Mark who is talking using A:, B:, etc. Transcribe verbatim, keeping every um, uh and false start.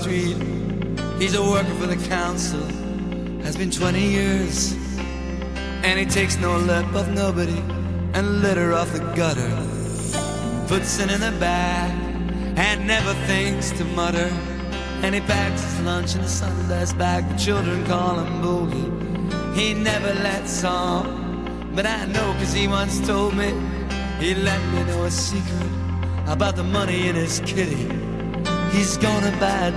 A: street. He's a worker for the council, has been twenty years, and he takes no lip of nobody and litter off the gutter. Puts it in the bag and never thinks to mutter. And he packs his lunch in a Sunday's bag. The children call him Boogie. He never lets on, but I know 'cause he once told me. He let me know a secret about the money in his kitty. He's gonna buy a